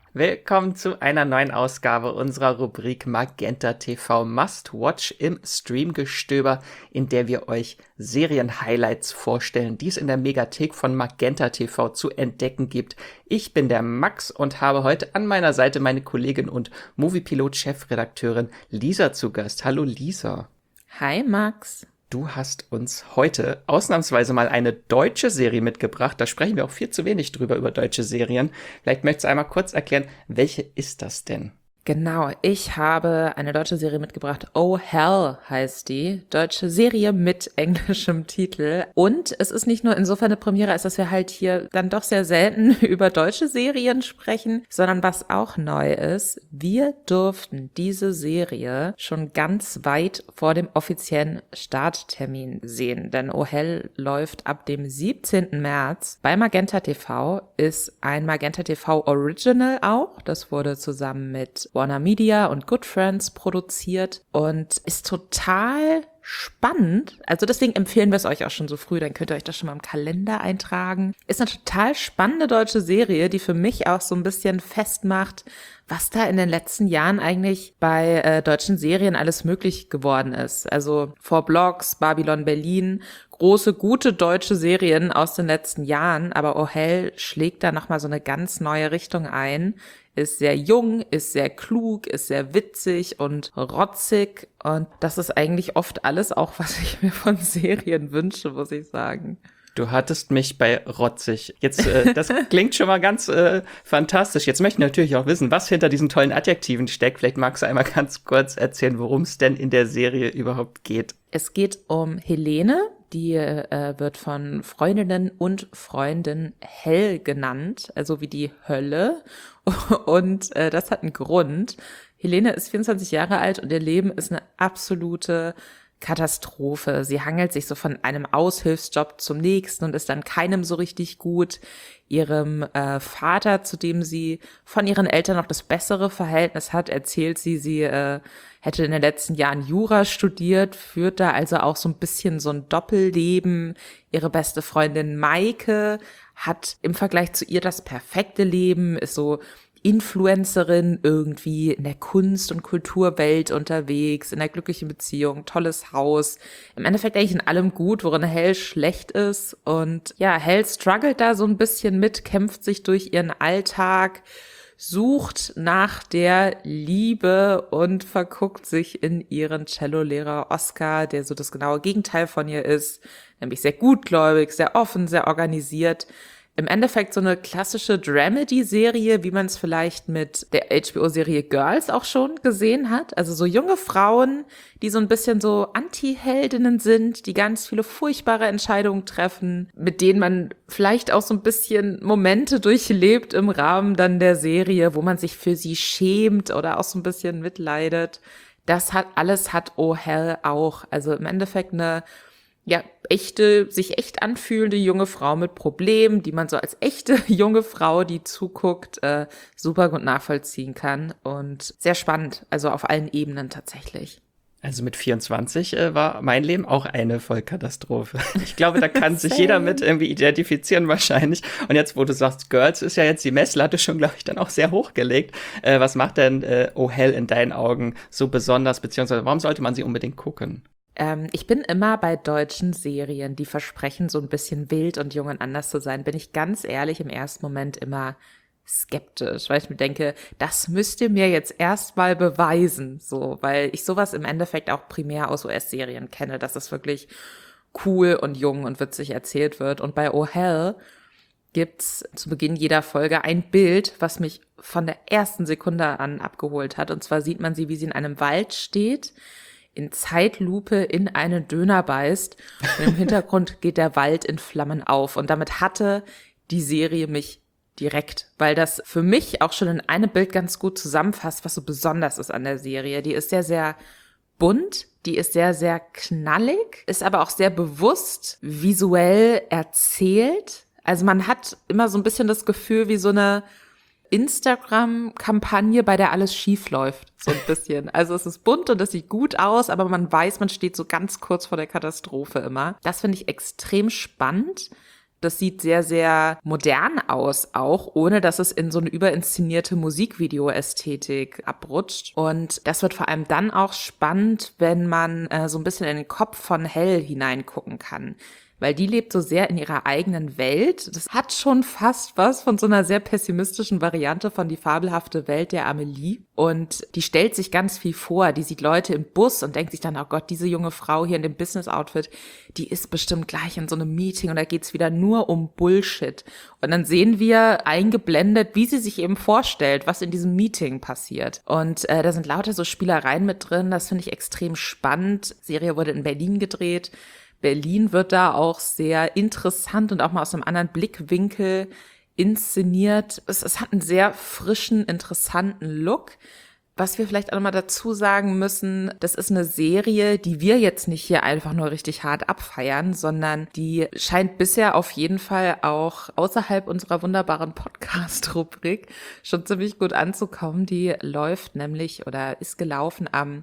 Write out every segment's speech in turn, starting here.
Willkommen zu einer neuen Ausgabe unserer Rubrik Magenta TV Must Watch im Streamgestöber, in der wir euch Serien-Highlights vorstellen, die es in der Megathek von Magenta TV zu entdecken gibt. Ich bin der Max und habe heute an meiner Seite meine Kollegin und Moviepilot-Chefredakteurin Lisa zu Gast. Hallo Lisa. Hi Max. Du hast uns heute ausnahmsweise mal eine deutsche Serie mitgebracht. Da sprechen wir auch viel zu wenig drüber, über deutsche Serien. Vielleicht möchtest du einmal kurz erklären, welche ist das denn? Genau, ich habe eine deutsche Serie mitgebracht. Oh Hell heißt die. Deutsche Serie mit englischem Titel. Und es ist nicht nur insofern eine Premiere, als dass wir halt hier dann doch sehr selten über deutsche Serien sprechen, sondern was auch neu ist, wir durften diese Serie schon ganz weit vor dem offiziellen Starttermin sehen. Denn Oh Hell läuft ab dem 17. März bei Magenta TV, ist ein Magenta TV Original auch. Das wurde zusammen mit Warner Media und Good Friends produziert und ist total spannend. Also deswegen empfehlen wir es euch auch schon so früh, dann könnt ihr euch das schon mal im Kalender eintragen. Ist eine total spannende deutsche Serie, die für mich auch so ein bisschen festmacht, was da in den letzten Jahren eigentlich bei deutschen Serien alles möglich geworden ist. Also Four Blocks, Babylon Berlin, große, gute deutsche Serien aus den letzten Jahren, aber Oh Hell schlägt da nochmal so eine ganz neue Richtung ein. Ist sehr jung, ist sehr klug, ist sehr witzig und rotzig und das ist eigentlich oft alles auch, was ich mir von Serien wünsche, muss ich sagen. Du hattest mich bei rotzig. Jetzt, das klingt schon mal ganz fantastisch. Jetzt möchte ich natürlich auch wissen, was hinter diesen tollen Adjektiven steckt. Vielleicht magst du einmal ganz kurz erzählen, worum es denn in der Serie überhaupt geht. Es geht um Helene, die wird von Freundinnen und Freunden Hell genannt, also wie die Hölle. Und das hat einen Grund. Helene ist 24 Jahre alt und ihr Leben ist eine absolute Katastrophe. Sie hangelt sich so von einem Aushilfsjob zum nächsten und ist dann keinem so richtig gut. Ihrem Vater, zu dem sie von ihren Eltern noch das bessere Verhältnis hat, erzählt sie hätte in den letzten Jahren Jura studiert, führt da also auch so ein bisschen so ein Doppelleben. Ihre beste Freundin Maike hat im Vergleich zu ihr das perfekte Leben, ist so Influencerin irgendwie in der Kunst- und Kulturwelt unterwegs, in einer glücklichen Beziehung, tolles Haus. Im Endeffekt eigentlich in allem gut, worin Hell schlecht ist. Und ja, Hell struggelt da so ein bisschen mit, kämpft sich durch ihren Alltag, sucht nach der Liebe und verguckt sich in ihren Cellolehrer Oscar, der so das genaue Gegenteil von ihr ist, nämlich sehr gutgläubig, sehr offen, sehr organisiert. Im Endeffekt so eine klassische Dramedy-Serie, wie man es vielleicht mit der HBO-Serie Girls auch schon gesehen hat. Also so junge Frauen, die so ein bisschen so Anti-Heldinnen sind, die ganz viele furchtbare Entscheidungen treffen, mit denen man vielleicht auch so ein bisschen Momente durchlebt im Rahmen dann der Serie, wo man sich für sie schämt oder auch so ein bisschen mitleidet. Das hat Oh Hell auch. Also im Endeffekt eine sich echt anfühlende junge Frau mit Problemen, die man so als echte junge Frau, die zuguckt, super gut nachvollziehen kann und sehr spannend, also auf allen Ebenen tatsächlich. Also mit 24 war mein Leben auch eine Vollkatastrophe. Ich glaube, da kann sich jeder mit irgendwie identifizieren wahrscheinlich. Und jetzt, wo du sagst, Girls ist ja jetzt die Messlatte schon, glaube ich, dann auch sehr hochgelegt. Was macht denn Oh Hell in deinen Augen so besonders, beziehungsweise warum sollte man sie unbedingt gucken? Ich bin immer bei deutschen Serien, die versprechen, so ein bisschen wild und jung und anders zu sein, bin ich ganz ehrlich im ersten Moment immer skeptisch, weil ich mir denke, das müsst ihr mir jetzt erstmal beweisen, so, weil ich sowas im Endeffekt auch primär aus US-Serien kenne, dass es wirklich cool und jung und witzig erzählt wird. Und bei Oh Hell gibt's zu Beginn jeder Folge ein Bild, was mich von der ersten Sekunde an abgeholt hat. Und zwar sieht man sie, wie sie in einem Wald steht, in Zeitlupe in einen Döner beißt und im Hintergrund geht der Wald in Flammen auf. Und damit hatte die Serie mich direkt, weil das für mich auch schon in einem Bild ganz gut zusammenfasst, was so besonders ist an der Serie. Die ist sehr, sehr bunt, die ist sehr, sehr knallig, ist aber auch sehr bewusst visuell erzählt. Also man hat immer so ein bisschen das Gefühl wie so eine Instagram-Kampagne, bei der alles schief läuft, so ein bisschen. Also es ist bunt und es sieht gut aus, aber man weiß, man steht so ganz kurz vor der Katastrophe immer. Das finde ich extrem spannend. Das sieht sehr, sehr modern aus auch, ohne dass es in so eine überinszenierte Musikvideo-Ästhetik abrutscht. Und das wird vor allem dann auch spannend, wenn man so ein bisschen in den Kopf von Hell hineingucken kann. Weil die lebt so sehr in ihrer eigenen Welt. Das hat schon fast was von so einer sehr pessimistischen Variante von Die fabelhafte Welt der Amelie. Und die stellt sich ganz viel vor. Die sieht Leute im Bus und denkt sich dann, oh Gott, diese junge Frau hier in dem Business-Outfit, die ist bestimmt gleich in so einem Meeting und da geht's wieder nur um Bullshit. Und dann sehen wir eingeblendet, wie sie sich eben vorstellt, was in diesem Meeting passiert. Und da sind lauter so Spielereien mit drin. Das finde ich extrem spannend. Die Serie wurde in Berlin gedreht. Berlin wird da auch sehr interessant und auch mal aus einem anderen Blickwinkel inszeniert. Es hat einen sehr frischen, interessanten Look. Was wir vielleicht auch noch mal dazu sagen müssen, das ist eine Serie, die wir jetzt nicht hier einfach nur richtig hart abfeiern, sondern die scheint bisher auf jeden Fall auch außerhalb unserer wunderbaren Podcast-Rubrik schon ziemlich gut anzukommen. Die läuft nämlich oder ist gelaufen am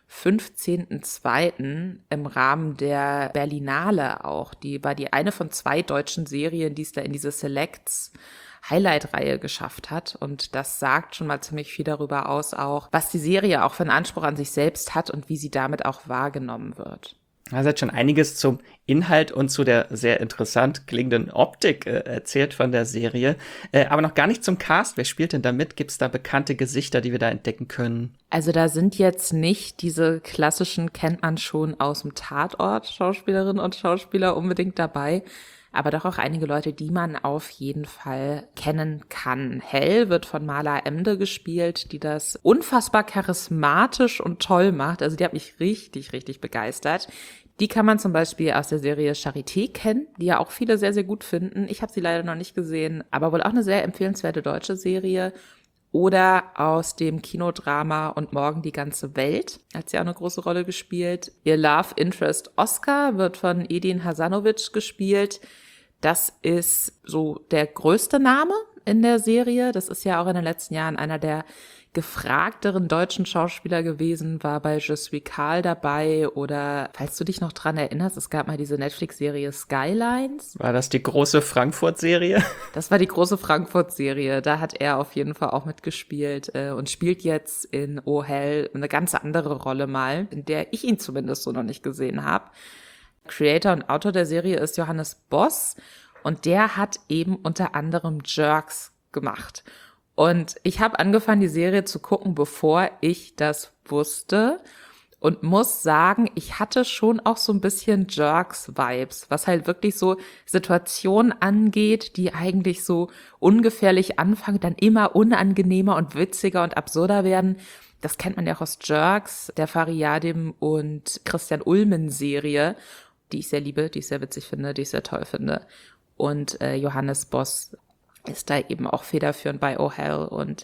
15.02. im Rahmen der Berlinale auch. Die war die eine von 2 deutschen Serien, die es da in diese Selects Highlight-Reihe geschafft hat. Und das sagt schon mal ziemlich viel darüber aus, auch was die Serie auch für einen Anspruch an sich selbst hat und wie sie damit auch wahrgenommen wird. Also hat schon einiges zum Inhalt und zu der sehr interessant klingenden Optik erzählt von der Serie. Aber noch gar nicht zum Cast. Wer spielt denn da mit? Gibt es da bekannte Gesichter, die wir da entdecken können? Also da sind jetzt nicht diese klassischen, kennt man schon aus dem Tatort, Schauspielerinnen und Schauspieler unbedingt dabei. Aber doch auch einige Leute, die man auf jeden Fall kennen kann. Hell wird von Marla Emde gespielt, die das unfassbar charismatisch und toll macht. Also die hat mich richtig, richtig begeistert. Die kann man zum Beispiel aus der Serie Charité kennen, die ja auch viele sehr, sehr gut finden. Ich habe sie leider noch nicht gesehen, aber wohl auch eine sehr empfehlenswerte deutsche Serie. Oder aus dem Kinodrama Und morgen die ganze Welt, hat sie auch eine große Rolle gespielt. Ihr Love Interest Oscar wird von Edin Hasanovic gespielt. Das ist so der größte Name in der Serie. Das ist ja auch in den letzten Jahren einer der gefragteren deutschen Schauspieler gewesen, war bei Je suis Karl dabei oder, falls du dich noch dran erinnerst, es gab mal diese Netflix-Serie Skylines. War das die große Frankfurt-Serie? Das war die große Frankfurt-Serie. Da hat er auf jeden Fall auch mitgespielt und spielt jetzt in Oh Hell eine ganz andere Rolle mal, in der ich ihn zumindest so noch nicht gesehen habe. Creator und Autor der Serie ist Johannes Boss und der hat eben unter anderem Jerks gemacht. Und ich habe angefangen, die Serie zu gucken, bevor ich das wusste und muss sagen, ich hatte schon auch so ein bisschen Jerks-Vibes, was halt wirklich so Situationen angeht, die eigentlich so ungefährlich anfangen, dann immer unangenehmer und witziger und absurder werden. Das kennt man ja auch aus Jerks, der Fariadim und Christian Ulmen-Serie, die ich sehr liebe, die ich sehr witzig finde, die ich sehr toll finde. Und Johannes Boss ist da eben auch federführend bei Oh Hell und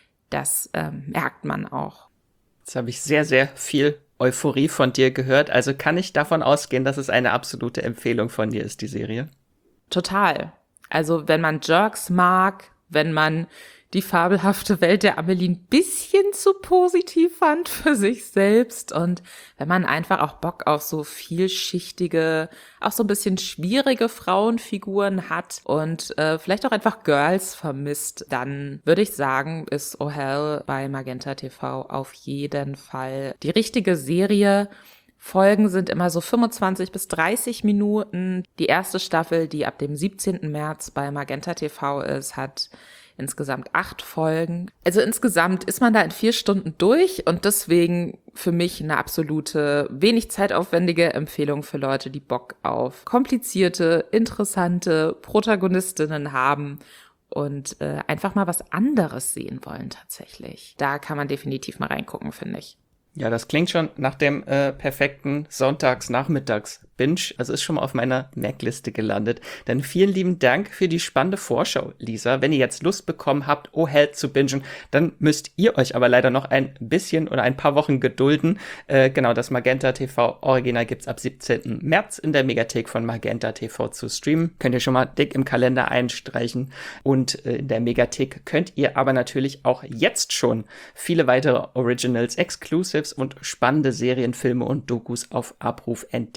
das merkt man auch. Jetzt habe ich sehr, sehr viel Euphorie von dir gehört. Also kann ich davon ausgehen, dass es eine absolute Empfehlung von dir ist, die Serie? Total. Also wenn man Jerks mag, wenn man die fabelhafte Welt der Amelie ein bisschen zu positiv fand für sich selbst und wenn man einfach auch Bock auf so vielschichtige, auch so ein bisschen schwierige Frauenfiguren hat und vielleicht auch einfach Girls vermisst, dann würde ich sagen, ist Oh Hell bei Magenta TV auf jeden Fall die richtige Serie. Folgen sind immer so 25 bis 30 Minuten. Die erste Staffel, die ab dem 17. März bei Magenta TV ist, hat insgesamt 8 Folgen. Also insgesamt ist man da in 4 Stunden durch und deswegen für mich eine absolute, wenig zeitaufwendige Empfehlung für Leute, die Bock auf komplizierte, interessante Protagonistinnen haben und einfach mal was anderes sehen wollen tatsächlich. Da kann man definitiv mal reingucken, finde ich. Ja, das klingt schon nach dem perfekten Sonntags-Nachmittags-Binge. Also ist schon mal auf meiner Merkliste gelandet. Dann vielen lieben Dank für die spannende Vorschau, Lisa. Wenn ihr jetzt Lust bekommen habt, Oh Hell zu bingen, dann müsst ihr euch aber leider noch ein bisschen oder ein paar Wochen gedulden. Genau, das Magenta TV Original gibt's ab 17. März in der Megathek von Magenta TV zu streamen. Könnt ihr schon mal dick im Kalender einstreichen. Und in der Megathek könnt ihr aber natürlich auch jetzt schon viele weitere Originals, Exclusives und spannende Serien, Filme und Dokus auf Abruf entdecken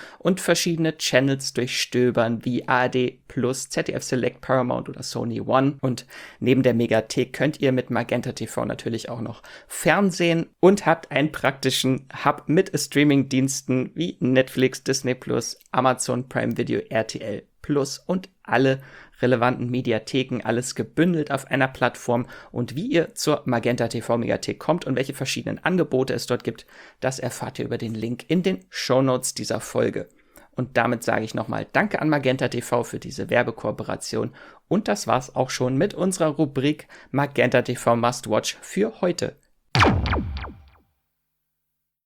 und verschiedene Channels durchstöbern wie ARD Plus, ZDF Select, Paramount oder Sony One. Und neben der Megathek könnt ihr mit Magenta TV natürlich auch noch Fernsehen und habt einen praktischen Hub mit Streaming-Diensten wie Netflix, Disney Plus, Amazon Prime Video, RTL Plus und alle relevanten Mediatheken, alles gebündelt auf einer Plattform. Und wie ihr zur Magenta TV Megathek kommt und welche verschiedenen Angebote es dort gibt, das erfahrt ihr über den Link in den Shownotes dieser Folge. Und damit sage ich nochmal Danke an Magenta TV für diese Werbekooperation. Und das war's auch schon mit unserer Rubrik Magenta TV Must Watch für heute.